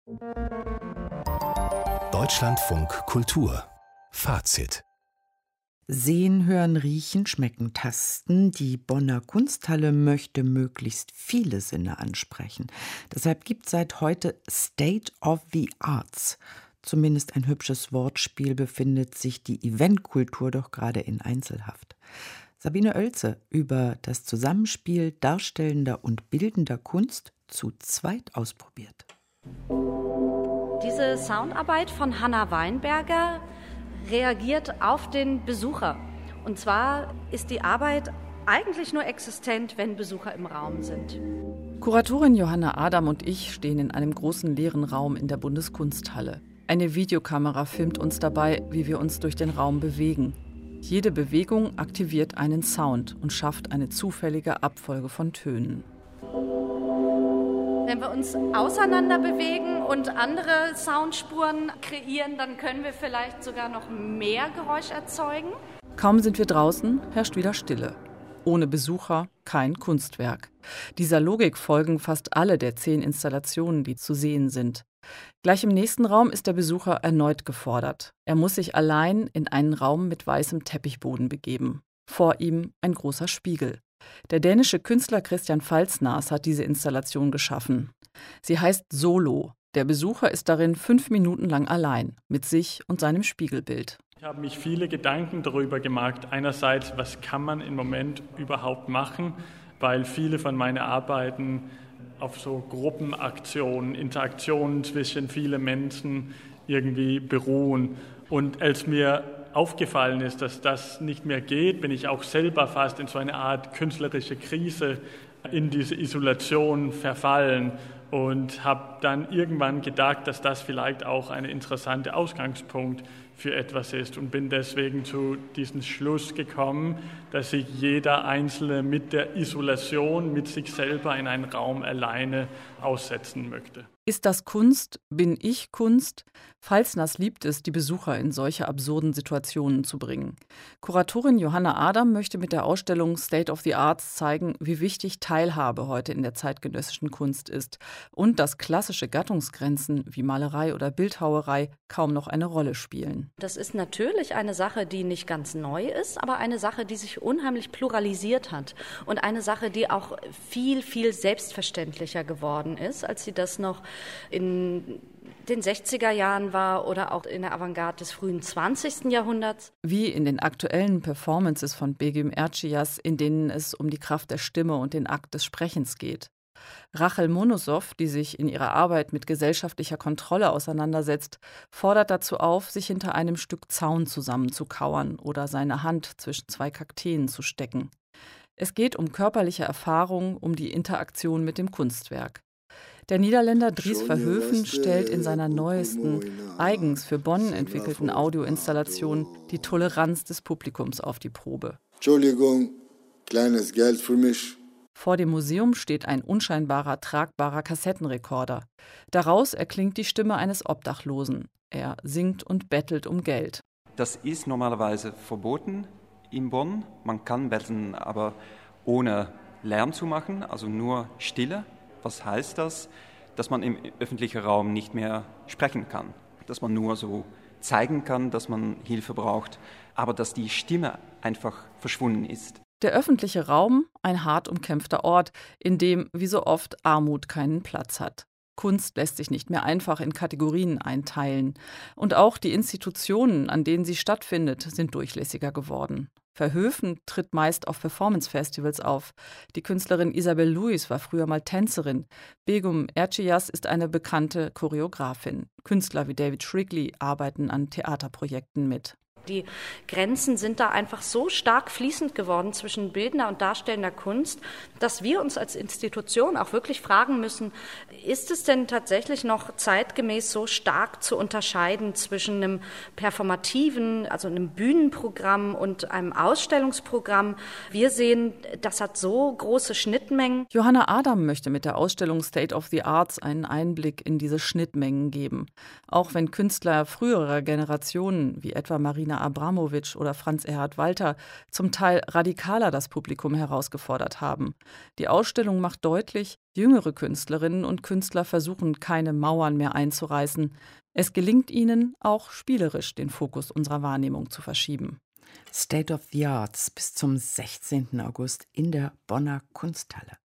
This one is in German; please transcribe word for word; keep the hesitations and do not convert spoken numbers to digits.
Deutschlandfunk Kultur Fazit. Sehen, hören, riechen, schmecken, tasten. Die Bonner Kunsthalle möchte möglichst viele Sinne ansprechen. Deshalb gibt es seit heute State of the Arts. Zumindest ein hübsches Wortspiel, befindet sich die Eventkultur doch gerade in Einzelhaft. Sabine Oelze über das Zusammenspiel darstellender und bildender Kunst zu zweit ausprobiert. Diese Soundarbeit von Hanna Weinberger reagiert auf den Besucher. Und zwar ist die Arbeit eigentlich nur existent, wenn Besucher im Raum sind. Kuratorin Johanna Adam und ich stehen in einem großen leeren Raum in der Bundeskunsthalle. Eine Videokamera filmt uns dabei, wie wir uns durch den Raum bewegen. Jede Bewegung aktiviert einen Sound und schafft eine zufällige Abfolge von Tönen. Wenn wir uns auseinander bewegen und andere Soundspuren kreieren, dann können wir vielleicht sogar noch mehr Geräusch erzeugen. Kaum sind wir draußen, herrscht wieder Stille. Ohne Besucher kein Kunstwerk. Dieser Logik folgen fast alle der zehn Installationen, die zu sehen sind. Gleich im nächsten Raum ist der Besucher erneut gefordert. Er muss sich allein in einen Raum mit weißem Teppichboden begeben. Vor ihm ein großer Spiegel. Der dänische Künstler Christian Falsnas hat diese Installation geschaffen. Sie heißt Solo. Der Besucher ist darin fünf Minuten lang allein mit sich und seinem Spiegelbild. Ich habe mich viele Gedanken darüber gemacht. Einerseits, was kann man im Moment überhaupt machen, weil viele von meinen Arbeiten auf so Gruppenaktionen, Interaktionen zwischen vielen Menschen irgendwie beruhen. Und als mir aufgefallen ist, dass das nicht mehr geht, bin ich auch selber fast in so eine Art künstlerische Krise, in diese Isolation verfallen und habe dann irgendwann gedacht, dass das vielleicht auch ein interessanter Ausgangspunkt für etwas ist und bin deswegen zu diesem Schluss gekommen, dass sich jeder Einzelne mit der Isolation, mit sich selber in einen Raum alleine aussetzen möchte. Ist das Kunst? Bin ich Kunst? Falsnas liebt es, die Besucher in solche absurden Situationen zu bringen. Kuratorin Johanna Adam möchte mit der Ausstellung State of the Arts zeigen, wie wichtig Teilhabe heute in der zeitgenössischen Kunst ist und dass klassische Gattungsgrenzen wie Malerei oder Bildhauerei kaum noch eine Rolle spielen. Das ist natürlich eine Sache, die nicht ganz neu ist, aber eine Sache, die sich unheimlich pluralisiert hat und eine Sache, die auch viel, viel selbstverständlicher geworden ist, als sie das noch in den sechziger Jahren war oder auch in der Avantgarde des frühen zwanzigsten Jahrhunderts. Wie in den aktuellen Performances von Begüm Erciyes, in denen es um die Kraft der Stimme und den Akt des Sprechens geht. Rachel Monosow, die sich in ihrer Arbeit mit gesellschaftlicher Kontrolle auseinandersetzt, fordert dazu auf, sich hinter einem Stück Zaun zusammenzukauern oder seine Hand zwischen zwei Kakteen zu stecken. Es geht um körperliche Erfahrung, um die Interaktion mit dem Kunstwerk. Der Niederländer Dries Verhoeven stellt in seiner neuesten, eigens für Bonn entwickelten Audioinstallation die Toleranz des Publikums auf die Probe. Entschuldigung, kleines Geld für mich. Vor dem Museum steht ein unscheinbarer, tragbarer Kassettenrekorder. Daraus erklingt die Stimme eines Obdachlosen. Er singt und bettelt um Geld. Das ist normalerweise verboten in Bonn. Man kann betteln, aber ohne Lärm zu machen, also nur Stille. Was heißt das? Dass man im öffentlichen Raum nicht mehr sprechen kann. Dass man nur so zeigen kann, dass man Hilfe braucht, aber dass die Stimme einfach verschwunden ist. Der öffentliche Raum, ein hart umkämpfter Ort, in dem, wie so oft, Armut keinen Platz hat. Kunst lässt sich nicht mehr einfach in Kategorien einteilen. Und auch die Institutionen, an denen sie stattfindet, sind durchlässiger geworden. Verhoeven tritt meist auf Performance-Festivals auf. Die Künstlerin Isabel Luis war früher mal Tänzerin. Begüm Erciyes ist eine bekannte Choreografin. Künstler wie David Shrigley arbeiten an Theaterprojekten mit. Die Grenzen sind da einfach so stark fließend geworden zwischen bildender und darstellender Kunst, dass wir uns als Institution auch wirklich fragen müssen, ist es denn tatsächlich noch zeitgemäß so stark zu unterscheiden zwischen einem performativen, also einem Bühnenprogramm und einem Ausstellungsprogramm? Wir sehen, das hat so große Schnittmengen. Johanna Adam möchte mit der Ausstellung State of the Arts einen Einblick in diese Schnittmengen geben. Auch wenn Künstler früherer Generationen, wie etwa Marina Marina Abramovic oder Franz Erhard Walter zum Teil radikaler das Publikum herausgefordert haben. Die Ausstellung macht deutlich, jüngere Künstlerinnen und Künstler versuchen, keine Mauern mehr einzureißen. Es gelingt ihnen, auch spielerisch den Fokus unserer Wahrnehmung zu verschieben. State of the Arts bis zum sechzehnten August in der Bonner Kunsthalle.